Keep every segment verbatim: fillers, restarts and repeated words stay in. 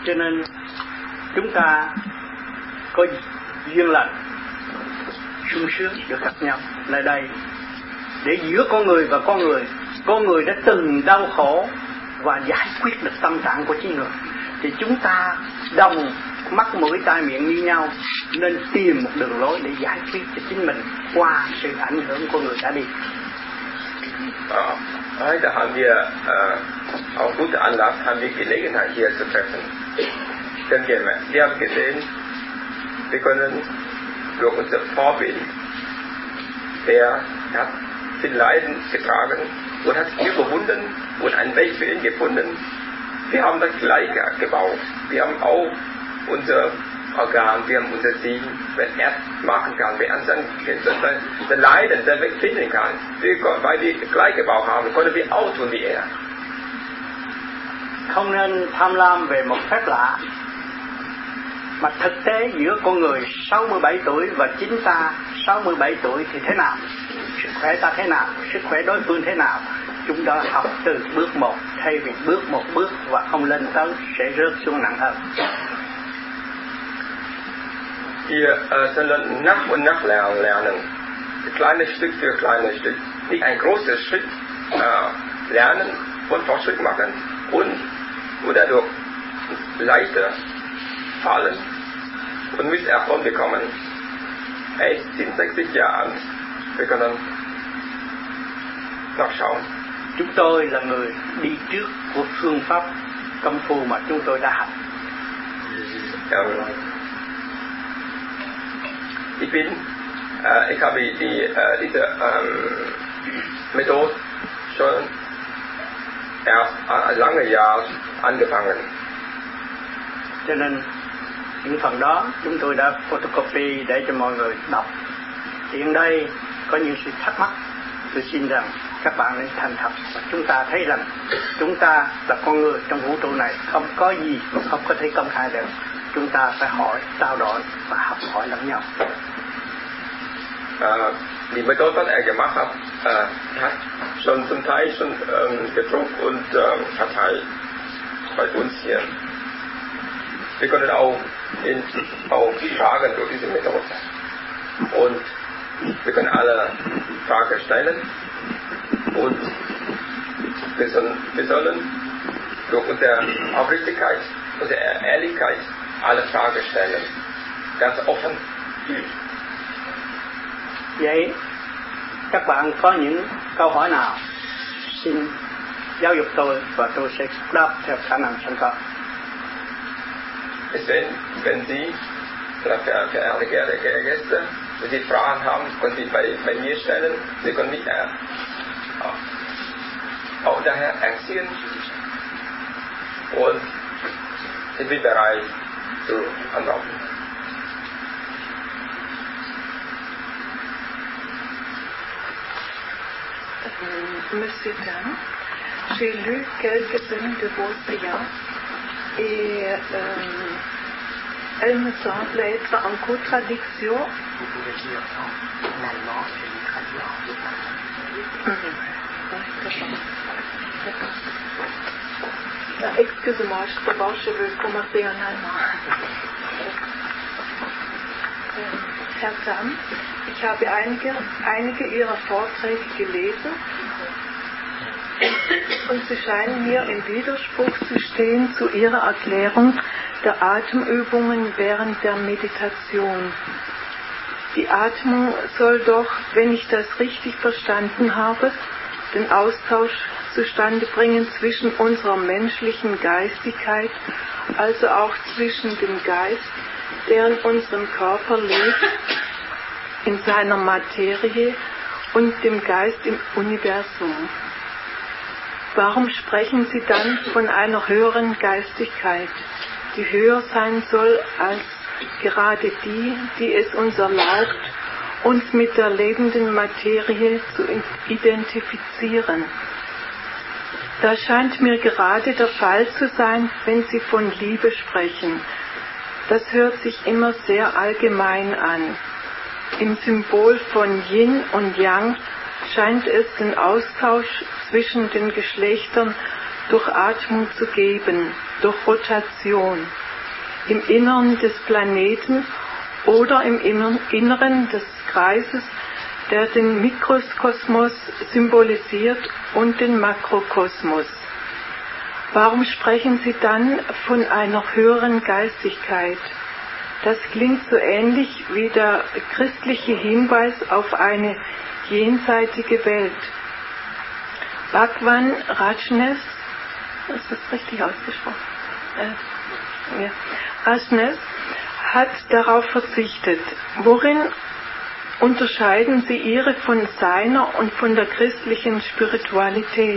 Cho nên chúng ta có duyên lành sung sướng được gặp nhau nơi đây, để giữa con người và con người, con người đã từng đau khổ và giải quyết được tâm trạng của chính người, thì chúng ta đồng mắt mũi tai miệng như nhau, nên tìm một đường lối để giải quyết cho chính mình qua sự ảnh hưởng của người đã đi. Uh, heute haben wir uh, auf gute Anlass haben wir Gelegenheit hier zu treffen. Denn wir, wir haben gesehen, wir können durch unser Vorbild, der hat viel Leiden getragen und hat sich überwunden und einen Weg für ihn gefunden. Wir haben das Gleiche gebaut. Wir haben auch unser Organ, wir haben unser Sinn, wenn er machen kann, wenn er sein, sein, sein Leiden, sein Weg finden kann. Wir, weil wir das Gleiche gebaut haben, können wir auch tun wie er. Không nên tham lam về một phép lạ, mà thực tế giữa con người sáu mươi bảy tuổi và chính ta sáu mươi bảy tuổi thì thế nào, sức khỏe ta thế nào, sức khỏe đối phương thế nào, chúng ta học từ bước một thay vì bước một bước và không lên tới sẽ rớt xuống nặng hơn. Wir äh, sollen nach und nach lernen, kleines Stück für kleines Stück, nicht ein großes Schritt äh, lernen und Fortschritt machen und, und dadurch leichter fallen und Misserfolg bekommen. Er ist siebenundsechzig Jahre alt. Wir können nachschauen. Chúng tôi là người đi trước của phương pháp công phu mà chúng tôi đã học. Um, ich bin, äh, ich habe die, äh, diese ähm, Methode schon erst äh, lange Jahre angefangen. Cho nên những phần đó chúng tôi đã photocopy để cho mọi người đọc. Hiện đây có những sự thắc mắc, tôi xin rằng các bạn nên thành thật và chúng ta thấy rằng chúng ta là con người trong vũ trụ này, không có gì mà không có thể công khai được. Chúng ta phải hỏi, trao đổi và học hỏi lẫn nhau. Uh, die Methode, was er gemacht hat, uh, hat schon zum Teil schon um, gedruckt und um, verteilt bei uns hier. Wir können auch, in, auch fragen durch diese Methode. Und wir können alle Fragen stellen. Und wir sollen, wir sollen durch unsere Aufrichtigkeit, unsere Ehrlichkeit alle Fragen stellen. Ganz offen. Vậy các bạn có những câu hỏi nào xin giáo dục tôi và tôi sẽ đáp theo khả năng sẵn có. Wenn, wenn Sie, verehrte Gäste, wenn Sie Fragen haben, können Sie bei, bei mir stellen. Sie können mich äh, auch daher erziehen und ich bin bereit zu antworten. Monsieur Tan, j'ai lu quelques-unes de vos séances et euh, elles me semblent être en contradiction. Vous pouvez dire en allemand, je vais traduire en D'accord. D'accord. Excusez-moi, d'abord je veux commencer en allemand. Herr Tam, ich habe einige, einige Ihrer Vorträge gelesen und sie scheinen mir im Widerspruch zu stehen zu Ihrer Erklärung der Atemübungen während der Meditation. Die Atmung soll doch, wenn ich das richtig verstanden habe, den Austausch zustande bringen zwischen unserer menschlichen Geistigkeit, also auch zwischen dem Geist, der in unserem Körper lebt, in seiner Materie und dem Geist im Universum. Warum sprechen Sie dann von einer höheren Geistigkeit, die höher sein soll als gerade die, die es uns erlaubt, uns mit der lebenden Materie zu identifizieren? Das scheint mir gerade der Fall zu sein, wenn Sie von Liebe sprechen. Das hört sich immer sehr allgemein an. Im Symbol von Yin und Yang scheint es den Austausch zwischen den Geschlechtern durch Atmung zu geben, durch Rotation, im Innern des Planeten oder im Inneren des Kreises, der den Mikrokosmos symbolisiert und den Makrokosmos. Warum sprechen Sie dann von einer höheren Geistigkeit? Das klingt so ähnlich wie der christliche Hinweis auf eine jenseitige Welt. Bhagwan Rajneesh, ist das richtig ausgesprochen? Äh, ja. Rajneesh hat darauf verzichtet. Worin unterscheiden Sie Ihre von seiner und von der christlichen Spiritualität?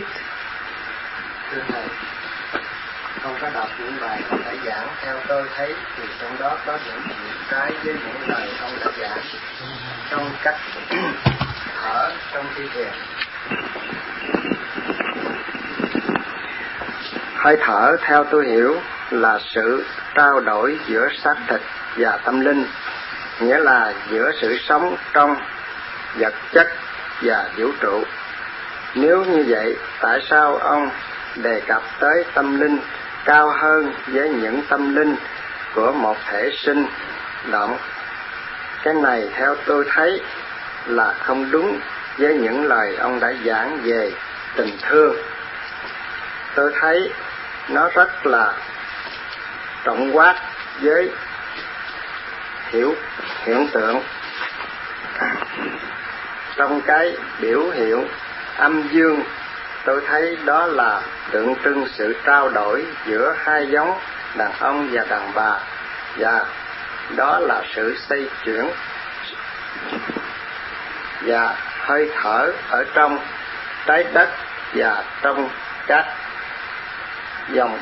Không có đọc những bài ông đã giảng, theo tôi thấy thì trong đó có những chuyện trái với những lời ông đã giảng trong cách thở trong thi thiền. Hơi thở theo tôi hiểu là sự trao đổi giữa xác thịt và tâm linh, nghĩa là giữa sự sống trong vật chất và vũ trụ. Nếu như vậy, tại sao ông đề cập tới tâm linh cao hơn với những tâm linh của một thể sinh động? Cái này theo tôi thấy là không đúng với những lời ông đã giảng về tình thương. Tôi thấy nó rất là tổng quát với hiểu hiện tượng. Trong cái biểu hiện âm dương, tôi thấy đó là tượng trưng sự trao đổi giữa hai giống đàn ông và đàn bà, và đó là sự xây chuyển và hơi thở ở trong trái đất và trong các dòng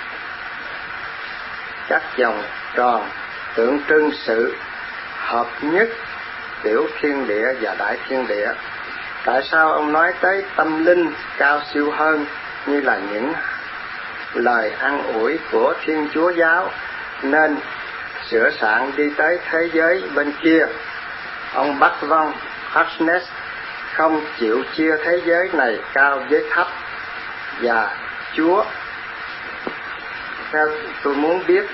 các dòng tròn, tượng trưng sự hợp nhất tiểu thiên địa và đại thiên địa. Tại sao ông nói tới tâm linh cao siêu hơn như là những lời an ủi của Thiên Chúa giáo nên sửa soạn đi tới thế giới bên kia? Ông Bhagwan Rajneesh không chịu chia thế giới này cao với thấp và Chúa. Theo tôi muốn biết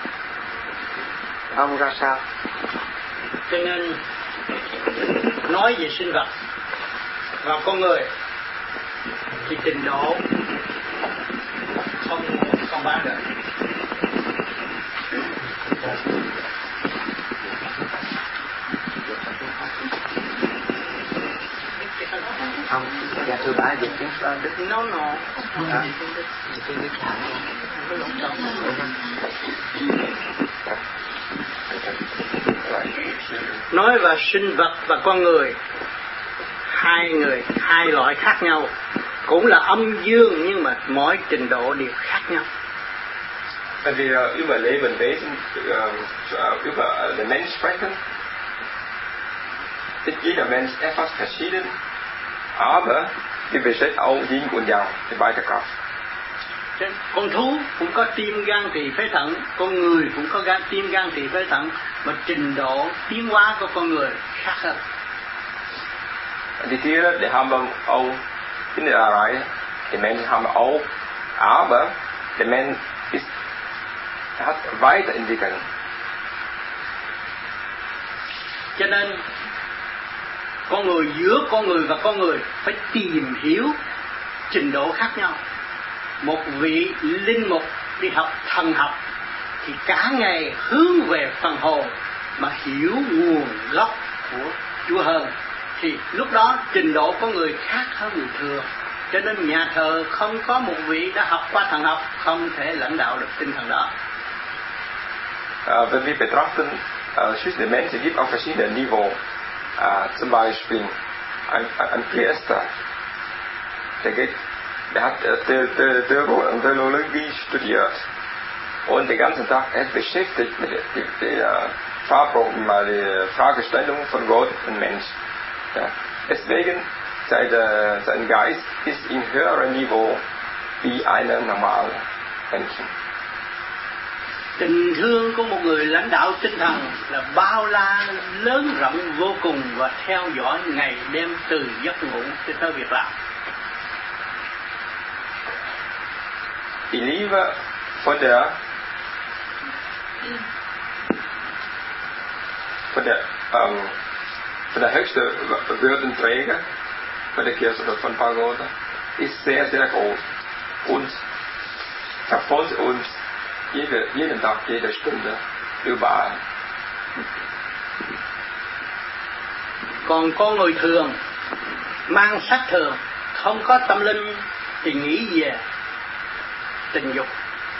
ông ra sao. Cho nên nói về sinh vật và con người thì trình độ không không bán được. Không, dạ thưa bà dịch tiếng Đức. Nó nó tiếng Đức hẳn. nói về sinh vật và con người, hai người hai loại khác nhau, cũng là âm dương nhưng mà mỗi trình độ đều khác nhau. Wenn wir über Lebewesen, äh, über den Mensch sprechen, ist jeder Mensch etwas verschieden, aber die besteht auch Yin und Yang, die beide Kraft. Con thú cũng có tim gan tỳ phế thận, con người cũng có gan tim gan tỳ phế thận, mà trình độ tiến hóa của con người khác hơn. Die Tiere, die haben auch innere Reihe, die Menschen haben auch, aber der Mensch ist, hat weiterentwickelt. Cho nên con người, giữa con người và con người phải tìm hiểu trình độ khác nhau. Một vị linh mục đi học thần học thì cả ngày hướng về phần hồn mà hiểu nguồn gốc của Chúa hơn, thì lúc đó trình độ của người khác hơn người thường. Cho nên nhà thờ không có một vị đã học qua thần học không thể lãnh đạo được tinh thần đó. Uh, wenn wir betrachten, uh, zwischen den Menschen gibt auch verschiedene Niveau. Uh, zum Beispiel ein, ein Priester, der geht, der hat uh, Theologie studiert und den ganzen Tag er beschäftigt mit der, der, der, der Fragestellung von Gott und Mensch. Ja. Deswegen seine, sein Geist ist in höherem Niveau wie einer normale Menschen. Tình thương của một người lãnh đạo tinh thần là bao la, lớn rộng vô cùng và theo dõi ngày đêm từ giấc ngủ cho tới việc làm. die Liebe von der von der ähm, von der höchsten Würdenträger von der Kirche oder von Pagoda ist sehr, sehr groß und verfolgt uns jede, jeden Tag, jede Stunde, überall. Còn con người thường mang sắc thường, không có tâm linh thì nghĩ về tình dục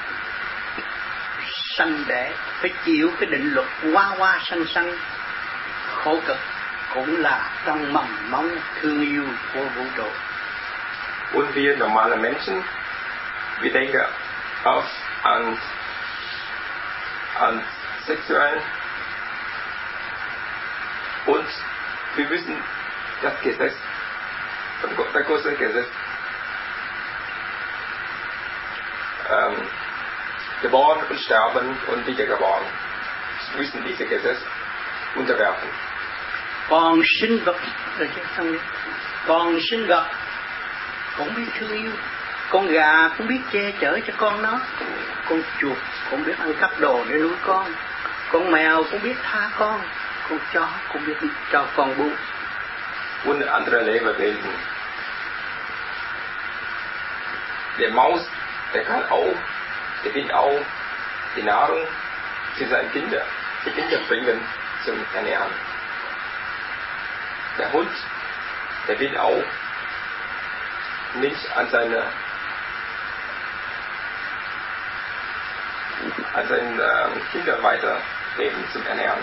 sanh đẻ, phải chịu cái định luật hoa hoa sanh sanh khổ cực, cũng là trong mầm móng thương yêu của vũ trụ. Und wir normale Menschen, wir denken auf an, an sexuellen und wir wissen das Gesetz, das große Gesetz, ähm, geboren und sterben und wieder geboren. Wir müssen diese Gesetz unterwerfen. Còn sinh vật, còn sinh vật cũng biết thương yêu, con gà cũng biết che chở cho con nó, con chuột cũng biết ăn cắp đồ để nuôi con, con mèo cũng biết tha con, con chó cũng biết cho con buông. Und andere Lebewesen. Der Maus, der kann auch, der will auch die Nahrung für seine Kinder, die Kinder bringen zum Ernähren. Der Hund, der will auch nicht an seine an seine äh, Kinder weitergeben zum Ernähren.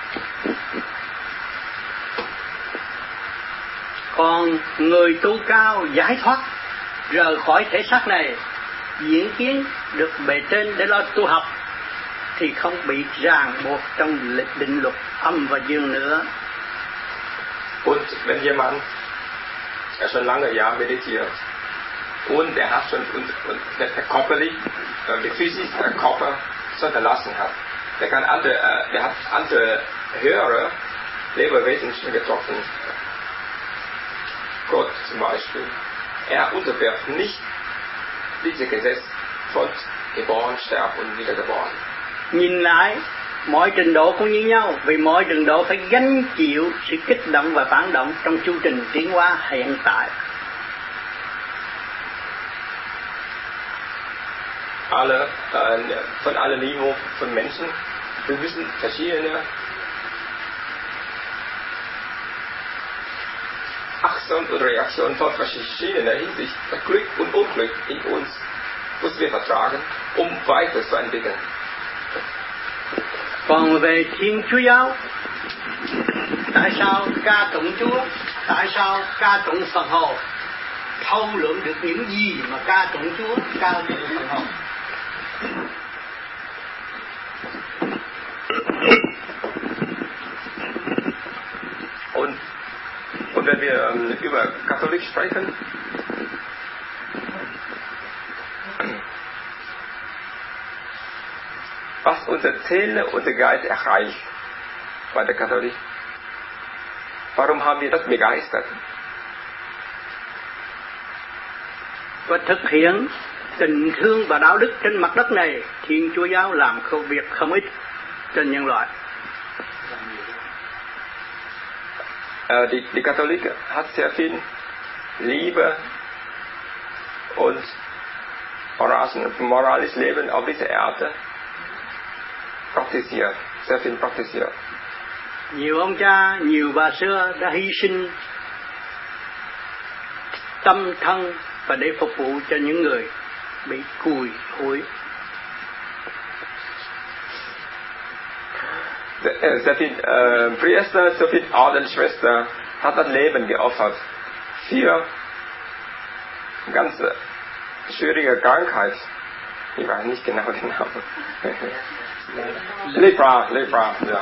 Còn người tu cao giải thoát rời khỏi thể xác này, diễn kiến được bề trên để lo tu học thì không bị ràng buộc trong định luật âm và dương nữa. Und wenn jemand er schon lange Jahre meditiert und er hat schon und, und der, der körperlich, der physisch der Körper schon verlassen hat, der kann andere, äh, der hat andere höhere Lebewesen schon getroffen. Gott zum Beispiel. Er unterwerft nicht diese Gesetz von geboren, sterben und wiedergeboren. Nhìn lại, mọi trình độ cũng như nhau, vì mọi trình độ phải gánh chịu sự kích động và phản động trong chu trình tiến hóa hiện tại. Alle, äh, von allen Niveaus von Menschen, wir müssen verschiedene Aktionen oder Reaktionen von verschiedener Hinsicht, Glück und Unglück in uns, müssen wir vertragen, um weiterzuentwickeln. Còn về Thiên Chúa Giáo, tại sao ca tụng Chúa, tại sao ca tụng Phật Hồn, thâu lượng được những gì mà ca tụng Chúa, ca tụng Phật Hồn? Und, und wenn wir ähm, über Katholik sprechen, was unsere Seele, unser Geist erreicht bei der Katholik. Warum haben wir das begeistert? Và thực hiện tình thương và đạo đức trên mặt đất này, Thiên Chúa Giáo làm công việc không ít trên nhân loại. Uh, die, die Katholik hat sehr viel Liebe und moralisches Leben auf dieser Erde praktiziert, sehr viel praktiziert. Nhiều ông cha, nhiều bà xưa đã hy sinh tâm thân và để phục vụ cho những người bị cùi hủi. Sehr viel äh, Priester, so viel Ordensschwester hat das Leben geopfert für ganz schwierige Krankheit. Ich weiß nicht genau den Namen. Lepra, Lepra, ja.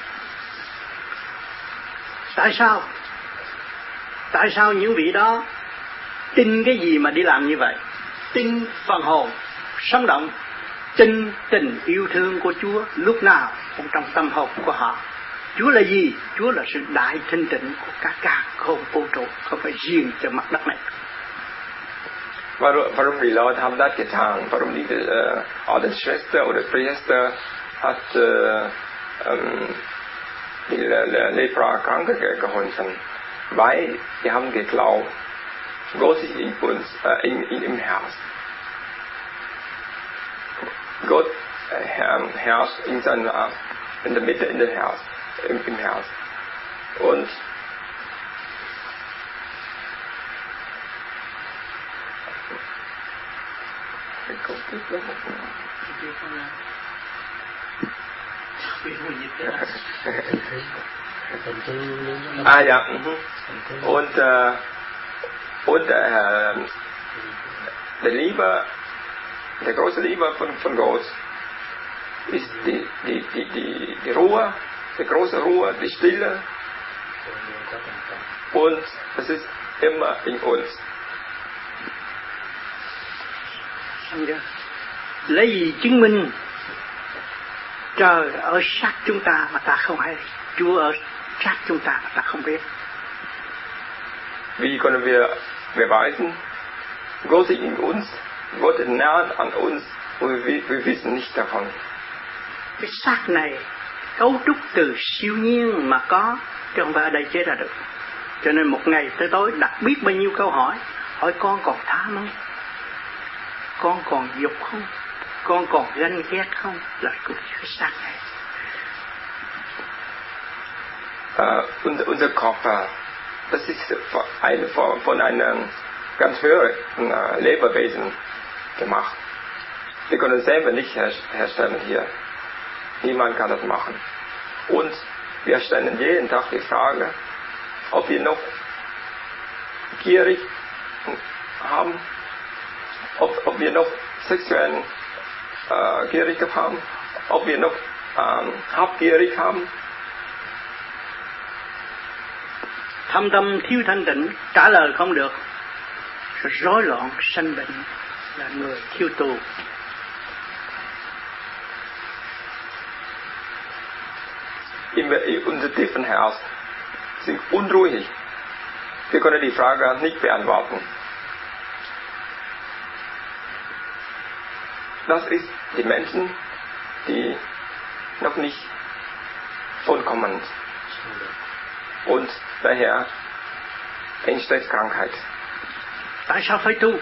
Tại sao? Tại sao những vị đó tin cái gì mà đi làm như vậy? Tin phần hồn sống động, tin tình yêu thương của Chúa lúc nào cũng trong tâm hồn của họ. Chúa là gì? Chúa là sự đại thanh tịnh của cả cả không vũ trụ, không phải riêng cho mặt đất này. Warum, warum die Leute haben das getan? Warum die äh, Ordensschwester oder Priester hat äh, ähm, die Le Le Lepra-Kranke geholfen? Weil wir haben geglaubt, Gott ist in uns, äh, in, in, im Herz. Gott äh, herrscht in, seiner, in der Mitte, in der Herz, im, im Herz. Und ah ja, mhm. und äh, und äh, der Liebe, der große Liebe von, von Gott ist die, die, die, die, die Ruhe, die große Ruhe, die Stille, und es ist immer in uns. Lấy gì chứng minh trời ở sát chúng ta mà ta không hay, Chúa ở sát chúng ta mà ta không biết? Wie können wir beweisen, Gott ist in uns, Gott ist nah an uns, und wir, wir wissen nicht davon. Cái xác này cấu trúc từ siêu nhiên mà có, chứ không phải ở đây chế ra được. Cho nên một ngày tới tối đặt biết bao nhiêu câu hỏi, hỏi con còn tham không? Con còn dục không? Con còn ganh ghét không? Là cái xác này. Uh, unser, unser Körper, das ist eine Form von einem ganz höheren uh, Lebewesen gemacht. Wir können selber nicht her herstellen hier. Niemand kann das machen. Und wir stellen jeden Tag die Frage, ob wir noch gierig haben, ob, ob wir noch sexuell äh, gierig haben, ob wir noch ähm, habgierig haben. Thâm tâm thiếu thanh tịnh, trả lời không được, rối loạn sanh bệnh, là người thiếu tu. Unser tiefen Herz sind unruhig. Wir können die Frage nicht beantworten. Das ist die Menschen, die noch nicht vollkommen und daher entsteht Krankheit. Tại sao phải tu?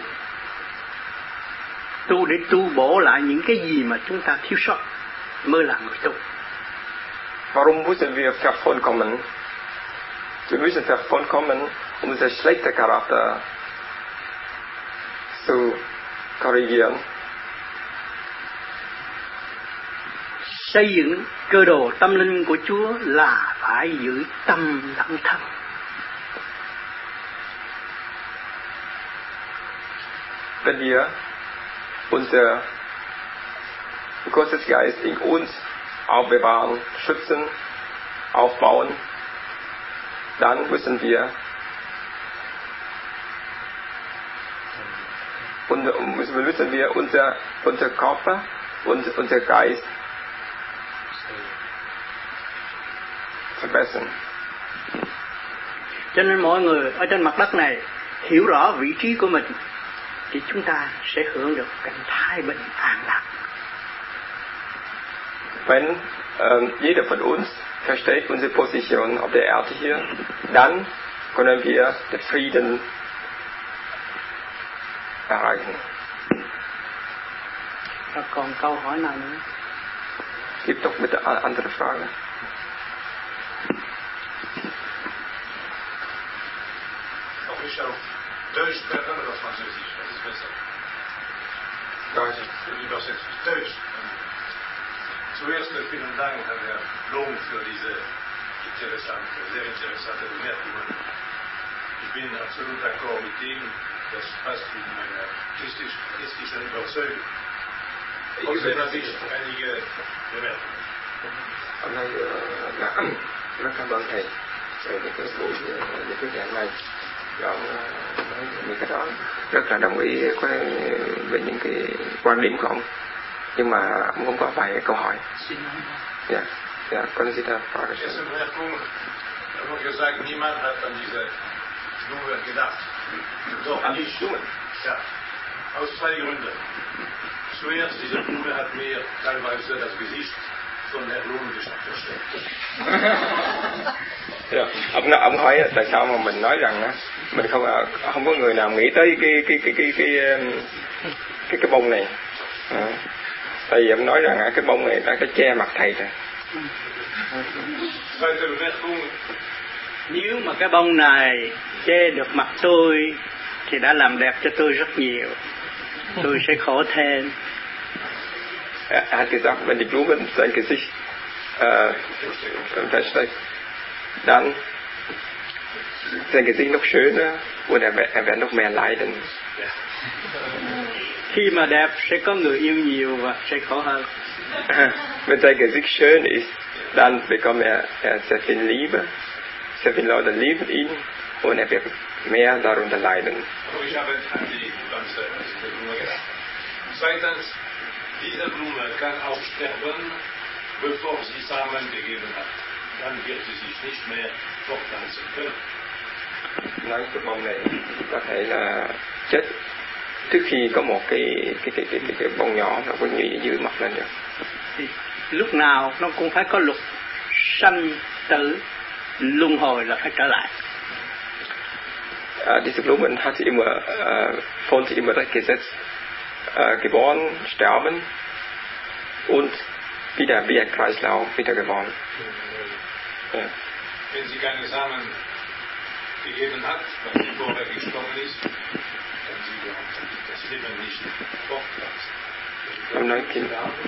Tu để tu bổ lại những cái gì mà chúng ta thiếu sót mới là người tu. Warum müssen wir vervollkommen? Wir müssen vervollkommen, um unser schlechter Charakter zu korrigieren. Xây dựng cơ đồ tâm linh của Chúa là phải giữ tâm lặng thân. Wenn wir unser Gottesgeist in uns aufbewahren, schützen, aufbauen, dann müssen wir und müssen wir unser, unser Körper und unser Geist verbessern. Cho nên mọi người ở trên mặt đất này hiểu rõ vị trí của mình thì chúng ta sẽ hưởng được cảnh thái bình an lạc. Wenn ähm, jeder von uns versteht unsere Position auf der Erde hier, dann können wir den Frieden erreichen. Và còn câu hỏi nào nữa? Gibt doch bitte andere Fragen. Of is zo deus sprechen oder Französisch? Was ist besser? Deutsch. Lieber Deus. Zuerst vielen Dank, Herr Blom, für diese interessante, sehr interessante Bemerkungen. Ich bin absolut d'accord mit dem, das passt mit meiner christlich, christlichen Überzeugung. Trotzdem habe ich einige Bemerkungen. Hôm nay uh, rất cảm ơn thầy về những cái buổi những cái giảng này. Chọn nói những cái đó rất là đồng ý với, với những cái quan điểm của ông, nhưng mà ông cũng có vài câu hỏi. Ja, ja, können Sie da Frage stellen? Erste Bemerkung, da wurde gesagt, niemand hat an diese Blume gedacht. Doch, An die Blumen? Ja. Aus zwei Gründen. Zuerst, diese Blume hat mir teilweise das Gesicht von der Blumenwissenschaft versteckt. Yeah. Ông nói, ông hỏi tại sao mà mình nói rằng á, mình không không có người nào nghĩ tới cái cái cái cái cái cái cái bông này. À, tại vì ông nói rằng cái bông này đã có che mặt thầy rồi. Nếu mà cái bông này che được mặt tôi thì đã làm đẹp cho tôi rất nhiều. Tôi sẽ khổ thêm. Er hat gesagt, wenn die Blume sein Gesicht äh, versteckt, dann sein Gesicht noch schöner und er, er wird noch mehr leiden. Khi mà đẹp sẽ có người yêu nhiều và sẽ khổ hơn. Wenn sein Gesicht schön ist, dann bekommt er, er sehr viel Liebe, sehr viele Leute lieben ihn und er wird mehr darunter leiden. Ich habe an die ganze Blume gedacht. Zweitens, diese Blume kann auch sterben, bevor sie Samen gegeben hat. Dann wird sie sich nicht mehr fortpflanzen können. Nói cái bông này có thể là chết trước khi có một cái cái cái cái cái, cái bông nhỏ nó có như dưới mọc lên được. Thì lúc nào nó cũng phải có luật sanh tử luân hồi là phải trở lại. Uh, diese Blumen hat sie immer uh, von sich immer das Gesetz uh, geboren, sterben und wieder wie ein Kreislauf wieder geboren. Ja. Wenn sie keine Samen gegeben hat, weil sie vorher gestorben ist, kann sie überhaupt das Leben nicht fortpflanzen. Ông nói kim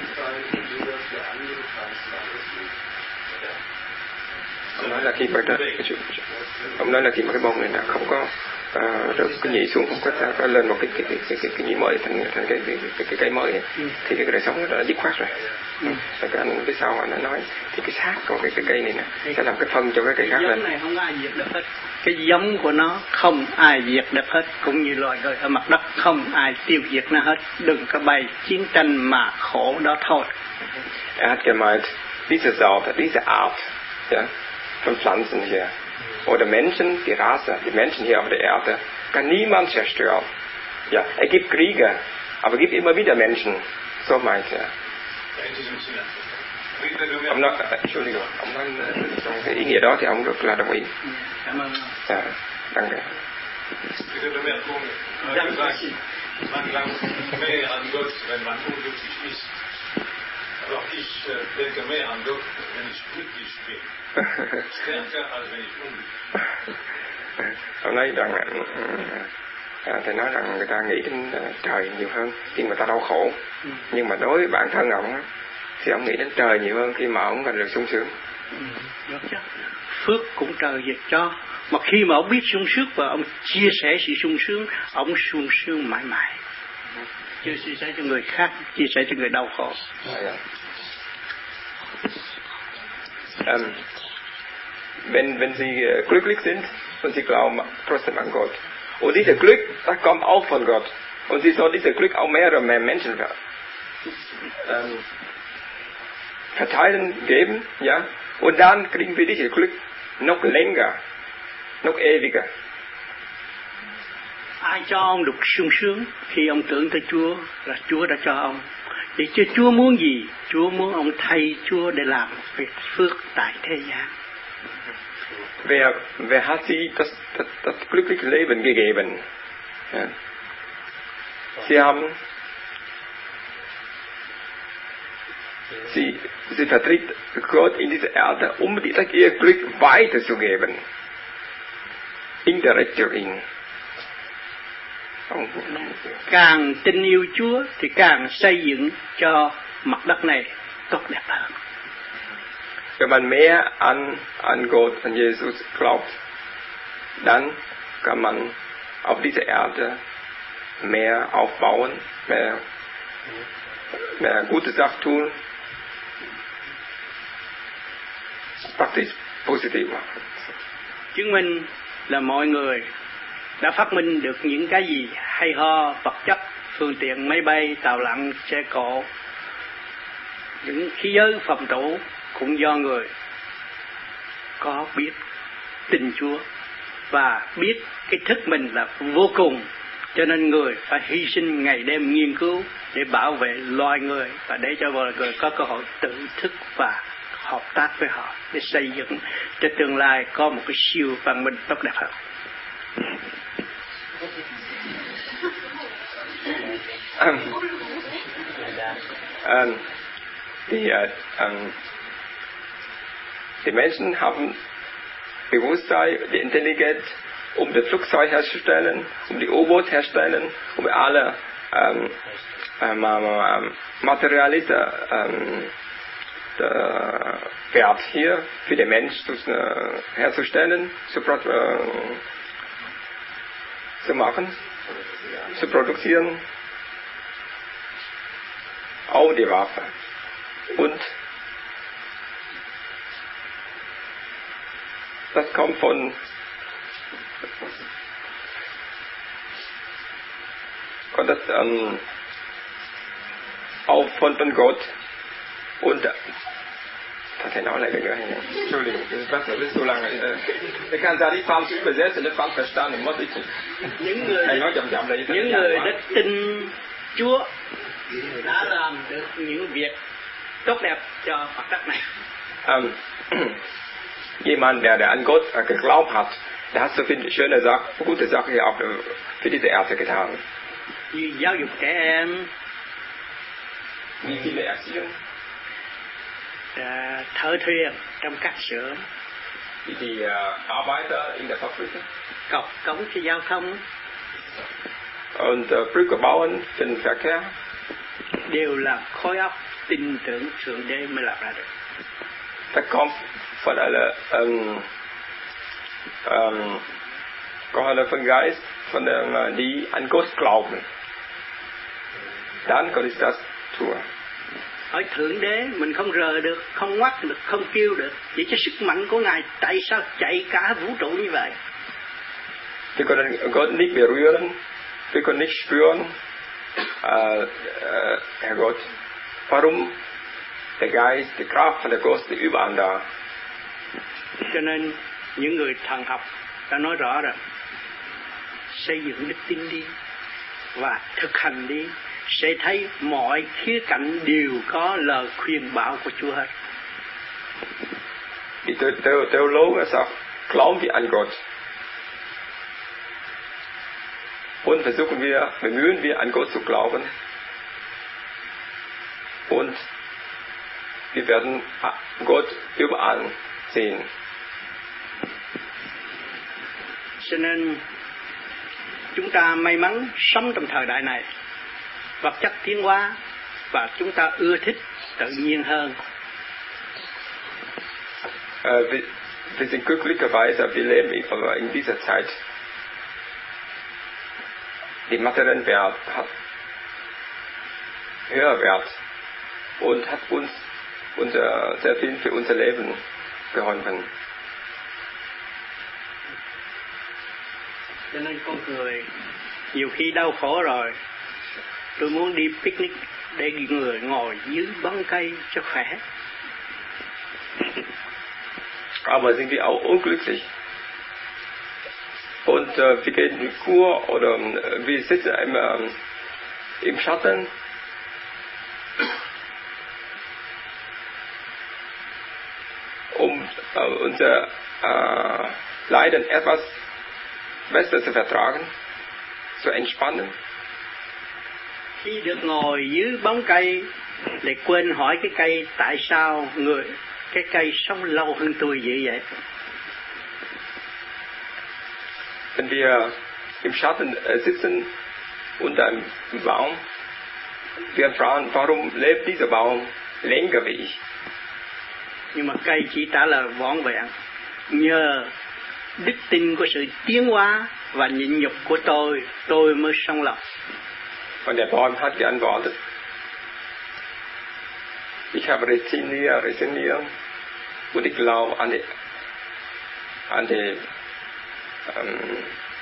ông nói là khi mà đó, ông nói là khi mà cái bông này là không có uh, được cái nhị xuống, không có, có lên một cái cái cái cái, cái, cái nhị mới thành thành cái cái cái, cái cây mới này, ừ. Thì cái đời sống nó đã dứt khoát rồi. Ừ. Rồi cái anh phía sau anh nói thì cái xác của cái cái cây này nè sẽ làm cái phân cho cái cây khác lên. Giống này không có ai diệt được hết. Cái giống của nó không ai diệt được hết, cũng như loài người ở mặt đất không ai tiêu diệt nó hết. Đừng có bày chiến tranh mà khổ đó thôi. Er hat gemeint, diese Sorte, diese Art, ja, von Pflanzen hier oder Menschen, die Rasse, die Menschen hier auf der Erde, kann niemand zerstören. Ja, er gibt Kriege, aber gibt immer wieder Menschen. So meint er. Ông nói, Entschuldigung, ông nói trong cái ý nghĩa đó thì ông rất là đồng ý. Cảm ơn. À, đăng ký. Man glaubt mehr an Gott, wenn man unglücklich ist. Aber ich denke mehr an Gott, wenn ich glücklich bin. Stärker als wenn ich unglücklich. Ông nói rằng à, thầy nói rằng người ta nghĩ đến trời nhiều hơn khi mà ta đau khổ, ừ. Nhưng mà đối với bản thân ông thì ông nghĩ đến trời nhiều hơn khi mà ông gần được sung sướng. Ừ, phước cũng trời về cho, mà khi mà ông biết sung sướng và ông chia sẻ sự sung sướng, ông sung sướng mãi mãi. Chưa chia sẻ cho người khác, chia sẻ cho người đau khổ. Um, wenn wenn Sie uh, glücklich sind und Sie glauben trotzdem an Gott. Und dieses Glück, das kommt auch von Gott. Und Sie soll dieses Glück auch mehr und mehr Menschen ähm, verteilen, geben, ja. Und dann kriegen wir dieses Glück noch länger, noch ewiger. Ai cho ông được sung sướng khi ông tưởng tới Chúa là Chúa đã cho ông. Vậy chứ Chúa muốn gì? Chúa muốn ông thay Chúa để làm việc phước tại thế gian. Wer, wer hat Sie das, das, das glückliche Leben gegeben? Ja. Sie haben, Sie, Sie vertritt Gott in dieser Erde, um dieses Ihr Glück weiterzugeben. Indirekt durch ihn. Càng tin yêu Chúa thì càng xây dựng cho mặt đất này tốt đẹp hơn. Wenn man mehr an, an Gott, an Jesus glaubt, dann kann man auf dieser Erde mehr aufbauen, mehr, mehr gute Sachen tun, praktisch positiv machen. Chứng minh là mọi người đã phát minh được những cái gì hay ho, vật chất, phương tiện máy bay, tàu lặn, xe cộ, những khí giới phòng thủ cũng do người có biết tin Chúa và biết cái thức mình là vô cùng, Cho nên người phải hy sinh ngày đêm nghiên cứu để bảo vệ loài người và để cho loài người có cơ hội tự thức và hợp tác với họ để xây dựng cho tương lai có một cái siêu văn minh tốt đẹp hơn. Um, um, die, um, die Menschen haben Bewusstsein, die Intelligenz, um das Flugzeug herzustellen, um die U-Boot herzustellen, um alle ähm, ähm, ähm, materielle ähm, Wert hier für den Mensch zu, äh, herzustellen, zu, äh, zu machen, zu produzieren, auch die Waffe. Und das kommt von und das ähm, auch von, von Gott und das ist auch länger gehört. Entschuldigung, das ist so lange. Ich kann da nicht falsch übersetzen, das falsch verstanden, muss ich nicht. Những người, Anh nói chậm chậm đây. những người đã tin Chúa đã làm được những việc tốt đẹp cho mặt đất này. Um, jemand, der, der an Gott äh, geglaubt hat, der hat so viele schöne Sachen, gute Sachen hier auch für diese Erde getan. Như giáo dục trẻ em, Wie viele Erziehung, à, thợ thuyền trong các xưởng, wie die äh, Arbeiter in der Fabrik cọc cống cho giao thông, und äh, Brücke bauen für den Verkehr. đều là khối óc tin tưởng Thượng Đế mới làm ra được. Das kommt von einer ähm, ähm, von Geist, von dem, die an Gott glauben. Dann kann ich das tun. Hỏi Thượng Đế mình không rờ được, không ngoắt được, không kêu được. Vậy cho sức mạnh của Ngài tại sao chạy cả vũ trụ như vậy? Wir können Gott nicht berühren, wir können nicht spüren. Äh, äh, Herr Gott, warum der Geist, die Kraft von der Gott ist überall da? Cho nên những người thần học đã nói rõ rồi, xây dựng đức tin đi và thực hành đi, sẽ thấy mọi khía cạnh đều có lời khuyên bảo của Chúa hết. Die Theologe sagt, glauben wir an Gott. Und versuchen wir, bemühen wir an Gott zu glauben. Und wir werden Gott überall sehen. Cho nên chúng ta may mắn sống trong thời đại này, vật chất tiến hóa và chúng ta ưa thích tự nhiên hơn. Äh, wir, wir sind glücklicherweise, wir leben in dieser Zeit. Die materiellen Wert hat höher Wert und hat uns unser, sehr viel für unser Leben geholfen. Cho nên con người nhiều khi đau khổ rồi, tôi muốn đi picnic để người ngồi dưới bóng cây cho khỏe. Aber sind wir auch unglücklich? Und äh, wir gehen in die Kur oder äh, wir sitzen im, äh, im Schatten. Um äh, unser äh, Leiden etwas besser zu vertragen, zu entspannen. Khi được ngồi dưới bóng cây, để quên hỏi cái cây tại sao người cái cây sống lâu hơn tôi vậy vậy? Wenn wir im Schatten sitzen unter einem Baum, wir fragen, warum lebt dieser Baum länger wie ich? Nhưng mà cây chỉ trả lời vỏn vẹn, nhờ đức tin của sự tiến hóa và nhịn nhục của tôi, tôi mới sống lâu. Und der Baum hat geantwortet, ich habe resigniert, resigniert und ich glaube an die, an die Ähm,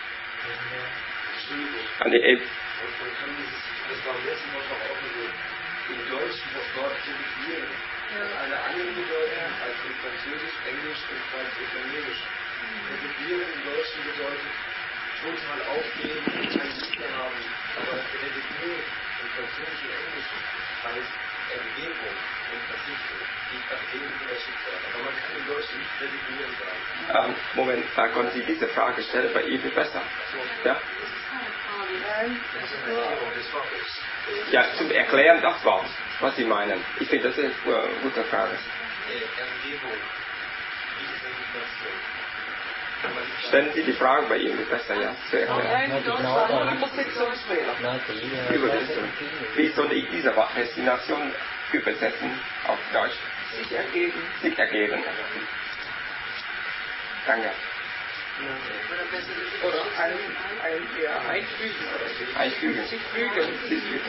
an die Eb Das war am letzten Mal auch so. Im Deutschen das Wort zelebrieren eine andere Bedeutung als im Französisch, Englisch und Französisch. Zelebrieren im Deutschen bedeutet total aufgeben, keine Liebe haben. Aber Religion und französische Englisch heißt Ergebung und Verzichtung. Ich ergebe für das Schicksal. Aber man kann im Deutschen nicht resignieren sagen. Ähm, Moment, da konnten Sie diese Frage stellen, bei Ihnen besser. Ja? Ja, zum Erklären das Wort, was Sie meinen. Ich finde, das ist eine gute Frage. Ergebung. Stellen Sie die Frage bei Ihnen besser, ja, zu erklären. Übersetzung. Wie soll ich diese Resignation übersetzen auf Deutsch? Sich ergeben. Sich ergeben. Danke. Oder ein, ein, ja, einfügen. Einfügen. Sich fügen. Sich fügen.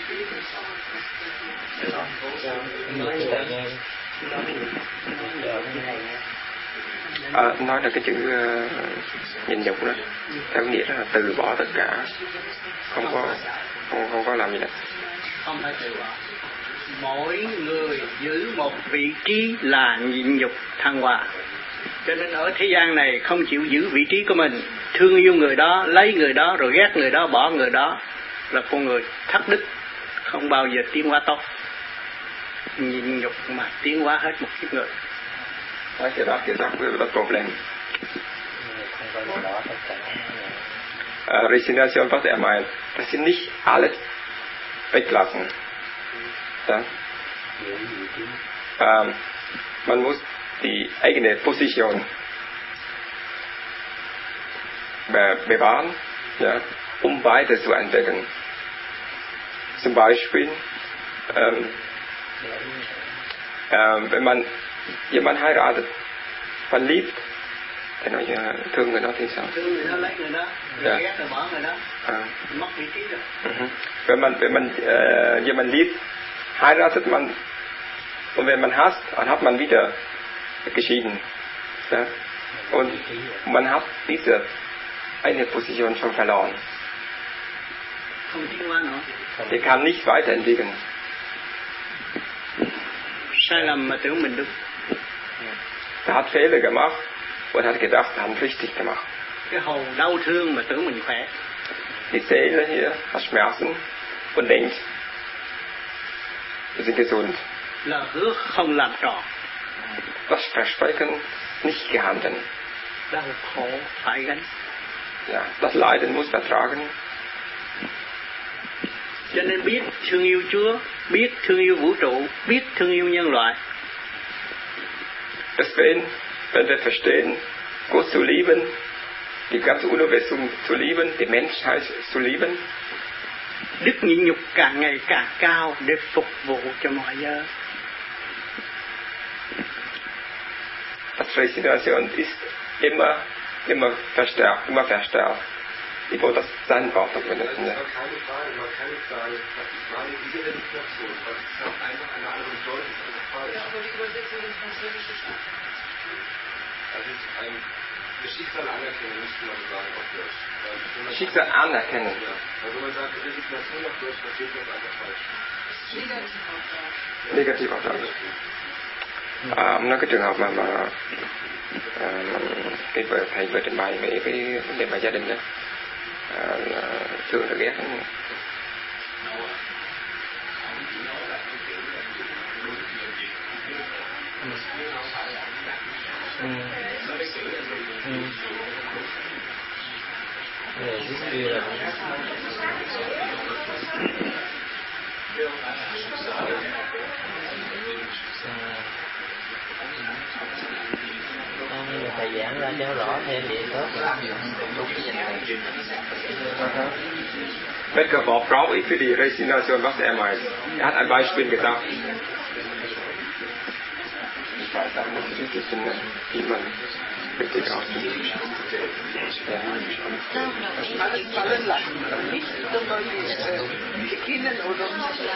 À, nói là cái chữ uh, nhìn nhục đó, theo nghĩa là từ bỏ tất cả, không có không không có làm gì đâu. Không phải từ bỏ. Mỗi người giữ một vị trí là nhịn nhục thăng hoa. Cho nên ở thế gian này không chịu giữ vị trí của mình, thương yêu người đó, lấy người đó, rồi ghét người đó, bỏ người đó, là con người thất đức, không bao giờ tiến hóa tốt. Nhịn nhục mà tiến hóa hết một kiếp người. Das ist ja das Problem. Äh, Resignation, was er meint, dass sie nicht alles weglassen. Ja? Ähm, man muss die eigene Position be bewahren, ja, um weiterzuentwickeln. Zum Beispiel, ähm, ähm, wenn man jemand heiratet, verliebt, thì nói thương người đó thì sao? Thương người đó, lấy người đó, rồi ghét rồi bỏ người đó, mất vị trí rồi. Mhm. Wenn man, wenn man äh, jemanden liebt, heiratet man, und wenn man hasst, dann hat man wieder geschieden. Ja? Und man hat diese eine Position schon verloren. Không tiến hóa nữa. Der kann nicht weiterentwickeln. Sai lầm mà tưởng mình đúng. Er hat Fehler gemacht und hat gedacht, er hat richtig gemacht. Cái hồn đau thương mà tưởng mình khỏe. Die Seele hier hat Schmerzen und denkt, wir sind gesund. Là hứa không làm tròn. Das Versprechen nicht gehalten. Đau khổ phải gánh. Ja, das Leiden muss vertragen. Cho nên biết thương yêu Chúa, biết thương yêu vũ trụ, biết thương yêu nhân loại. Deswegen, wenn wir verstehen, Gott zu lieben, die ganze Universum zu lieben, die Menschheit zu lieben, đức nhịn nhục càng ngày càng cao để phục vụ cho mọi giới. das Resignation ist immer, immer verstärkt, immer verstärkt. Ich wollte das sein Wort benutzen. Das ist aber keine Frage, man kann nicht sagen, was ich meine, diese Resignation, weil es ist einfach eine andere Bedeutung, das ist falsch. Ja, aber die Übersetzung ins Französische ist Also ein, das Schicksal anerkennen, müsste man sagen auf Deutsch. Weil, Schicksal anerkennen. Ja, weil wenn man sagt, Resignation auf Deutsch, versteht man es einfach falsch. Negativ auf Deutsch. À, ông nói cái trường hợp mà mà à, cái vợ thầy vừa trình bày về cái vấn đề mà gia đình đó, à, là thương là ghét. Ừ. Ừ. Rồi dưới kia là không, nhưng mà thầy giảng ra cho rõ thêm vậy tốt rồi. Welches Wort brauche ich für die Resignation? Was er meint? Er hat ein Beispiel gesagt. Ich weiß auch nicht richtig, wie man richtig ausspricht. alles fallen lassen. Nicht zum Beispiel äh, beginnen oder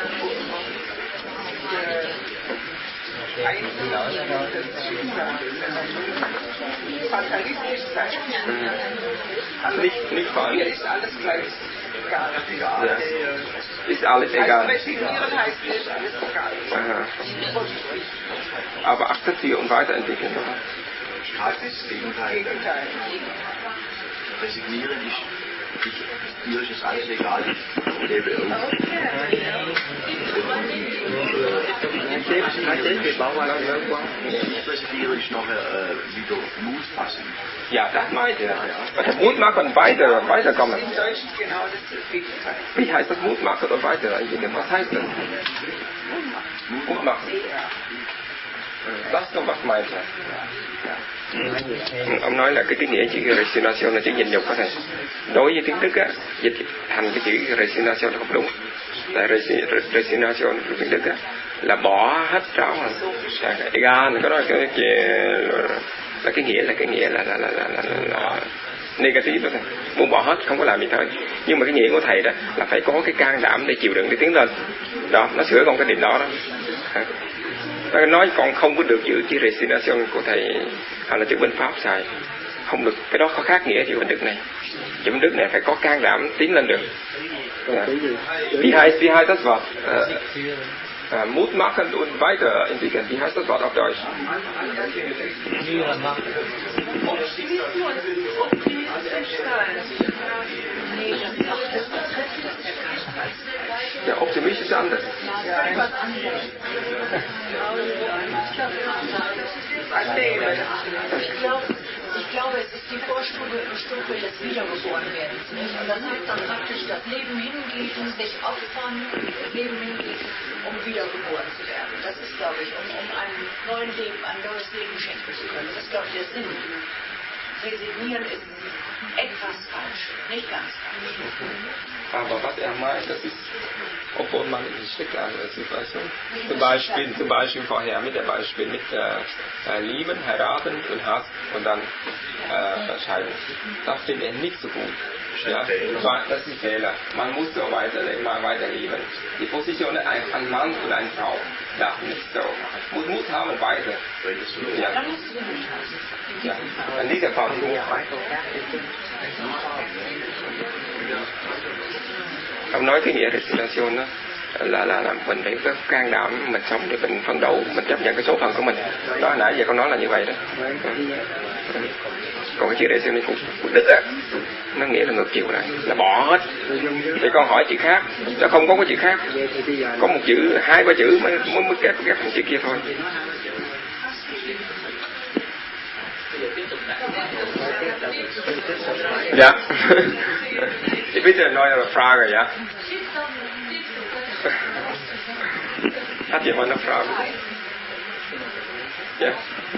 äh, einzugehen, das Schicksal, fatalistisch sein. Mhm. Nicht, nicht falsch. Mir ist alles gleich egal. Ja. Ist alles egal. Also resignieren heißt nicht alles egal. Aha. Aber akzeptieren und weiterentwickeln, oder? Das ist das Gegenteil. Resignieren ist Mir ist es alles egal. Ich lebe auch. Theoretisch nachher äh, wieder Mut fassen. Ja, das meint er. Mut machen und weiter, weiterkommen. Im Deutschen genau das Gegenteil. Wie heißt das Mut machen und weiterentwickeln? Was heißt das? Mut machen. Last noch was meint er? Ông nói là cái cái nghĩa chữ resignation là chữ nhịn nhục đó thầy. Đối với tiếng Đức á, dịch thành cái chữ resignation là không đúng. Tại resignation của tiếng Đức á là bỏ hết tráo rồi. Egal có nói cái là cái nghĩa là cái nghĩa là là là là, là, là negative đó thầy. Muốn bỏ hết không có làm gì thôi. Nhưng mà cái nghĩa của thầy đó là phải có cái can đảm để chịu đựng để tiến lên. Đó, nó sửa con cái điểm đó đó. Nó nói còn không có được giữ chữ resignation của thầy hay là chữ bên Pháp xài không được, cái đó có khác nghĩa chữ bên Đức này. Chữ bên Đức này phải có can đảm tiến lên được. Wie heißt wie heißt das Wort? Uh, Mut machen und weiterentwickeln. Wie heißt das Wort auf Deutsch? Ja, Optimist ist anders. Ich glaube, ich glaube, es ist die Vorstufe Stufe des Wiedergeborenwerdens. Und das heißt dann praktisch, das Leben hingeben, sich opfern, das Leben hingeben, um wiedergeboren zu werden. Das ist, glaube ich, um, um einem neuen Leben, ein neues Leben schenken zu können. Das ist, glaube ich, der Sinn. Resignieren ist etwas falsch, nicht ganz falsch. Aber was er meint, das ist, obwohl man in die schreckliche Situation, zum Beispiel, zum Beispiel vorher mit dem Beispiel mit äh, Lieben, heiraten und Hass und dann äh, scheiden. Das finde ich nicht so gut. Ja, das ist ein Fehler. Man muss so weiter, immer weiter lieben. Die Position ein, ein Mann und eine Frau darf nicht so. Muss Mut haben weiter. Ja. Ja. An dieser Part ông nói cái nghĩa resignation đó là là là mình phải có can đảm mình sống để mình phấn đấu, mình chấp nhận cái số phận của mình. Đó nãy giờ con nói là như vậy đó. Còn cái chữ resignation của Đức á, nó nghĩa là ngược chiều này, là bỏ hết. Thì con hỏi chữ khác, nó không có cái chữ khác, có một chữ, hai ba chữ mới mới mới kết ghép một chữ kia thôi. Ja. Ich bitte eine neue Frage, ja? Hat jemand eine Frage? Ja.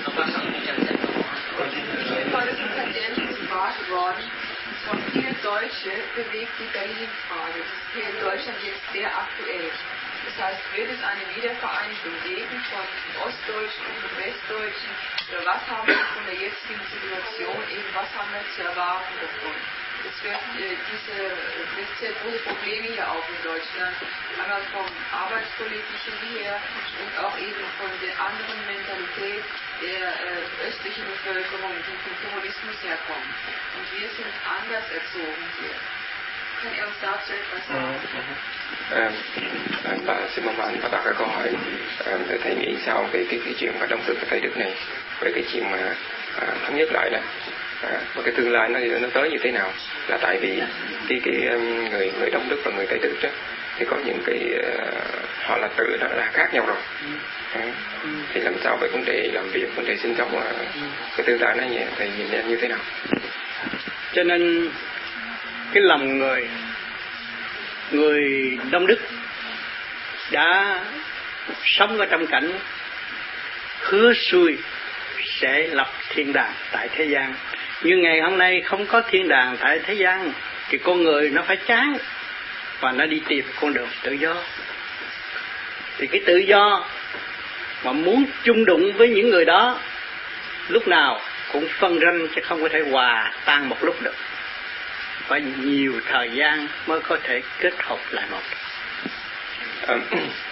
Von vielen Deutschen bewegt die Berlin-Frage. Das ist hier in Deutschland jetzt sehr aktuell. Das heißt, wird es eine Wiedervereinigung geben von Ostdeutschen und Westdeutschen? Oder was haben wir von der jetzigen Situation, eben was haben wir zu erwarten davon? Es wird äh, diese wird sehr große Probleme hier auch in Deutschland, einmal vom Arbeitspolitischen her und auch eben von der anderen Mentalität der äh, östlichen Bevölkerung, die vom Kommunismus herkommt. Und wir sind anders erzogen hier. Kann er uns dazu etwas sagen? À, bà xin mời bạn và đặt cái câu hỏi à, để thầy nghĩ sao về cái, cái chuyện mà đồng sự với Tây Đức này, về cái chuyện mà à, thống nhất lại này, à, và cái tương lai nó nó tới như thế nào? Là tại vì cái cái người người Đông Đức và người Tây Đức đó thì có những cái uh, họ là tự đó là khác nhau rồi. À, thì làm sao về vấn đề làm việc, vấn đề sinh sống, uh, cái tương lai nó như thầy nhìn như thế nào? Cho nên cái lòng người người Đông Đức đã sống ở trong cảnh hứa xuôi sẽ lập thiên đàng tại thế gian. Nhưng ngày hôm nay không có thiên đàng tại thế gian thì con người nó phải chán và nó đi tìm con đường tự do. Thì cái tự do mà muốn chung đụng với những người đó lúc nào cũng phân ranh chứ không có thể hòa tan một lúc được. Phải nhiều thời gian mới có thể kết hợp lại một. Um,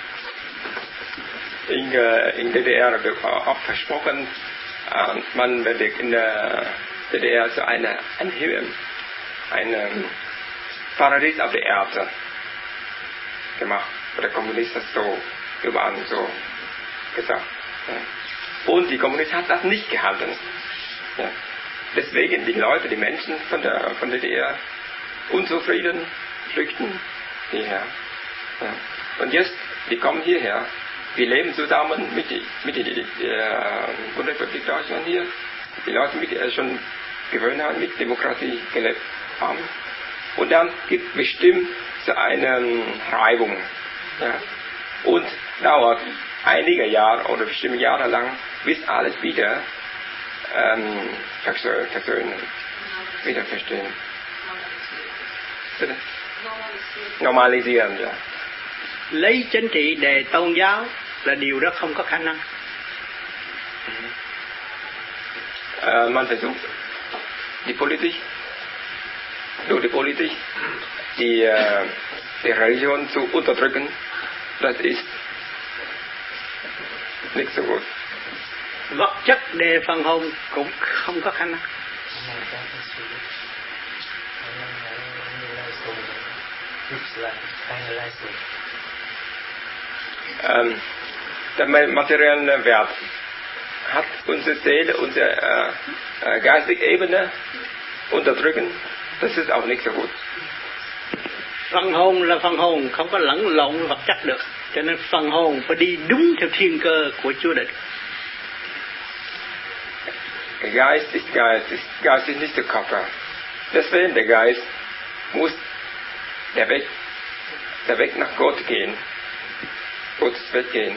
in, uh, in D D R wird oft versprochen, uh, man wird in der D D R so eine Anhöhen, ein um, Paradies auf der Erde gemacht. Der Kommunist hat so überall so gesagt. Ja. Und die Kommunist hat das nicht gehalten. Ja. Deswegen die Leute, die Menschen von der von D D R unzufrieden, flüchten hierher. Ja. Und jetzt, die kommen hierher. Wir leben zusammen mit der mit die, äh, Bundesrepublik Deutschland hier. Die Leute mit äh, schon gewöhnt haben, mit Demokratie gelebt haben. Und dann gibt bestimmt so eine Reibung. Ja. Und dauert einige Jahre oder bestimmte Jahre lang, bis alles wieder ähm, versöhnen, wieder verstehen. Normalisieren, ja. Lấy chính trị đề tôn giáo là điều đó không có khả năng. Äh, man versucht, die Politik, durch die Politik, die, äh, die Religion zu unterdrücken, das ist nicht so gut. Vật chất đề phần hồn cũng không có khả năng. Ähm, der materielle Wert hat unsere Seele, unsere äh, äh, geistige Ebene unterdrücken, das ist auch nicht so gut. Phần hồn là phần hồn, không có lẫn lộn vật chất được. Cho nên phần hồn phải đi đúng theo thiên cơ của Chúa định. Der Geist ist Geist, ist, Geist ist nicht der Körper. Deswegen der Geist muss der Weg, der Weg nach Gott gehen, Gottes Weg gehen.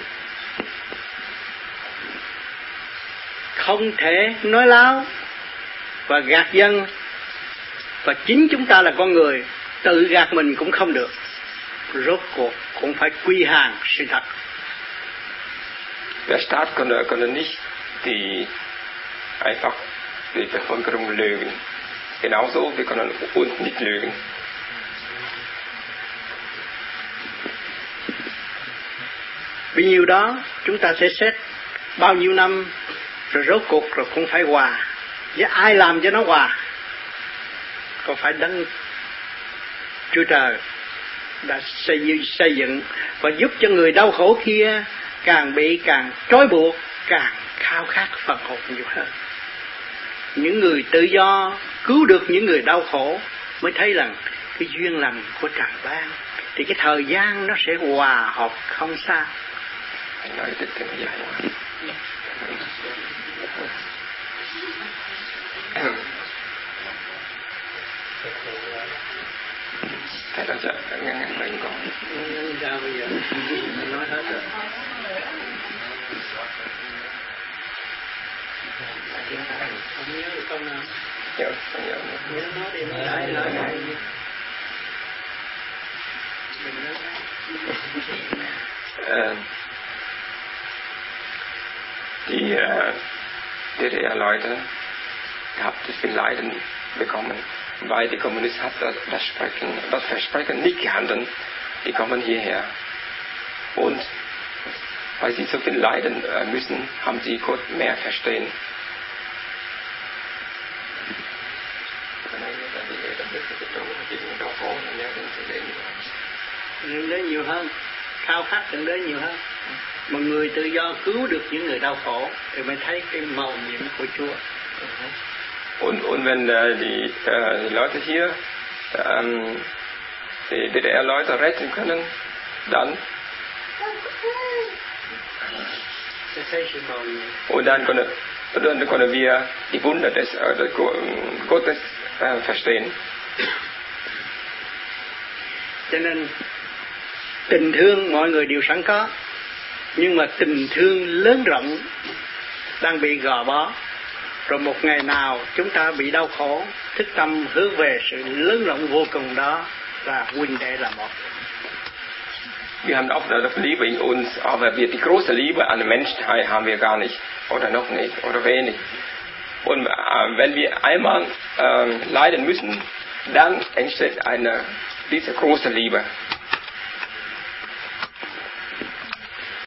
Không thể nói láo và gạt dân, và chính chúng ta là con người, tự gạt mình cũng không được. Rốt cuộc cũng phải quy hàng sự thật. Der Staat konnte, konnte nicht die einfach die Bevölkerung lügen. Genauso, wir können uns nicht lügen. Vì nhiều đó, chúng ta sẽ xét bao nhiêu năm, rồi rốt cuộc rồi cũng phải hòa. Với ai làm cho nó hòa? Có phải Đấng Chúa Trời đã xây, xây dựng và giúp cho người đau khổ kia càng bị càng trói buộc, càng khao khát phần hồn nhiều hơn. Những người tự do cứu được những người đau khổ mới thấy rằng cái duyên lành của trời ban, thì cái thời gian nó sẽ hòa hợp không sao. Thầy đã chắc ngăn ngăn bệnh con. Sao bây giờ? Mình nói hết rồi. Không nhớ được câu nào? Nhớ, không nhớ. Nhớ nói đi, nói lại, nói lại. Mình nói Äh, die äh, D D R-Leute gehabt viel Leiden bekommen, weil die Kommunisten hat das, das, Sprechen, das Versprechen nicht gehalten. Die kommen hierher und weil sie so viel leiden äh, müssen, haben sie Gott mehr verstehen. Đừng đến nhiều hơn, khao khát đừng đến nhiều hơn. Mà người tự do cứu được những người đau khổ thì mới thấy cái màu nhiệm của Chúa. Und, und wenn äh, die, äh, die Leute hier ähm, die D D R-Leute retten können, dann und dann können, dann können wir die Wunder des, äh, des Gottes äh, verstehen. Cho nên tình thương mọi người đều sẵn có, nhưng mà tình thương lớn rộng đang bị gò bó. Rồi một ngày nào chúng ta bị đau khổ, thức tâm hướng về sự lớn rộng vô cùng đó là huynh đệ là một. Wir haben auch das Liebe in uns, aber wir, die große Liebe an den Menschen haben wir gar nicht, oder noch nicht, oder wenig. Und äh, wenn wir einmal äh, leiden müssen, dann entsteht eine, diese große Liebe.